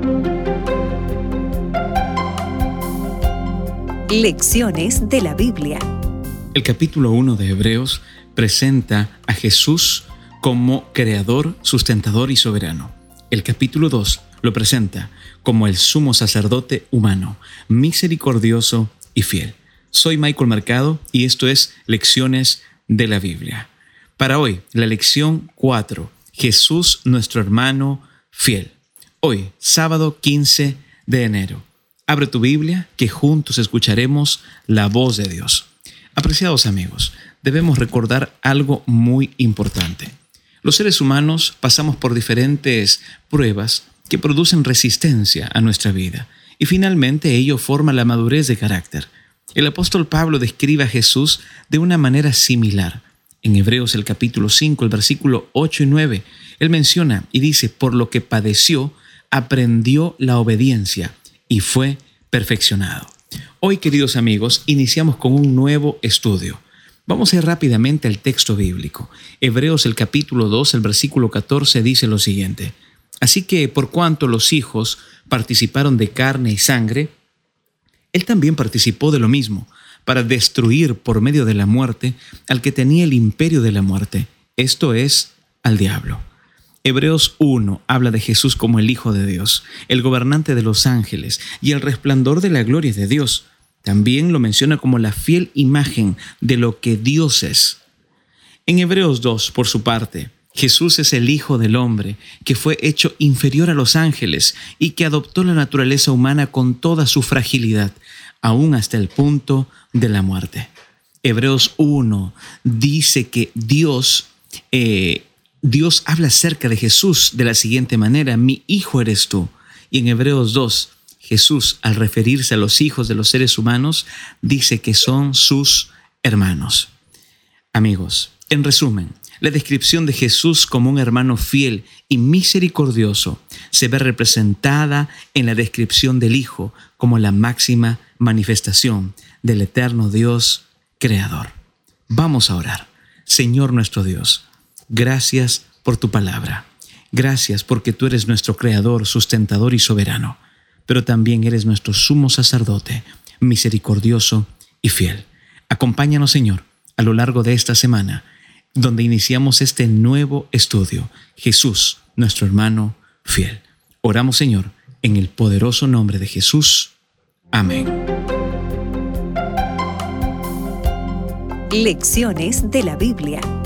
Lecciones de la Biblia. El capítulo 1 de Hebreos presenta a Jesús como creador, sustentador y soberano. El capítulo 2 lo presenta como el sumo sacerdote humano, misericordioso y fiel. Soy Michael Mercado y esto es Lecciones de la Biblia. Para hoy, la lección 4, Jesús nuestro hermano fiel. Hoy, sábado 15 de enero. Abre tu Biblia, que juntos escucharemos la voz de Dios. Apreciados amigos, debemos recordar algo muy importante. Los seres humanos pasamos por diferentes pruebas que producen resistencia a nuestra vida y finalmente ello forma la madurez de carácter. El apóstol Pablo describe a Jesús de una manera similar. En Hebreos el capítulo 5, el versículo 8 y 9, él menciona y dice: por lo que padeció, aprendió la obediencia y fue perfeccionado. Hoy, queridos amigos, iniciamos con un nuevo estudio. Vamos a ir rápidamente al texto bíblico. Hebreos el capítulo 2, el versículo 14 dice lo siguiente: así que por cuanto los hijos participaron de carne y sangre, él también participó de lo mismo, para destruir por medio de la muerte al que tenía el imperio de la muerte, esto es, al diablo. Hebreos 1 habla de Jesús como el Hijo de Dios, el gobernante de los ángeles y el resplandor de la gloria de Dios. También lo menciona como la fiel imagen de lo que Dios es. En Hebreos 2, por su parte, Jesús es el Hijo del Hombre, que fue hecho inferior a los ángeles y que adoptó la naturaleza humana con toda su fragilidad, aún hasta el punto de la muerte. Hebreos 1 dice que Dios habla acerca de Jesús de la siguiente manera: mi hijo eres tú. Y en Hebreos 2, Jesús, al referirse a los hijos de los seres humanos, dice que son sus hermanos. Amigos, en resumen, la descripción de Jesús como un hermano fiel y misericordioso se ve representada en la descripción del Hijo como la máxima manifestación del eterno Dios creador. Vamos a orar. Señor nuestro Dios, gracias por tu palabra. Gracias porque tú eres nuestro creador, sustentador y soberano, pero también eres nuestro sumo sacerdote, misericordioso y fiel. Acompáñanos, Señor, a lo largo de esta semana, donde iniciamos este nuevo estudio, Jesús, nuestro hermano fiel. Oramos, Señor, en el poderoso nombre de Jesús. Amén. Lecciones de la Biblia.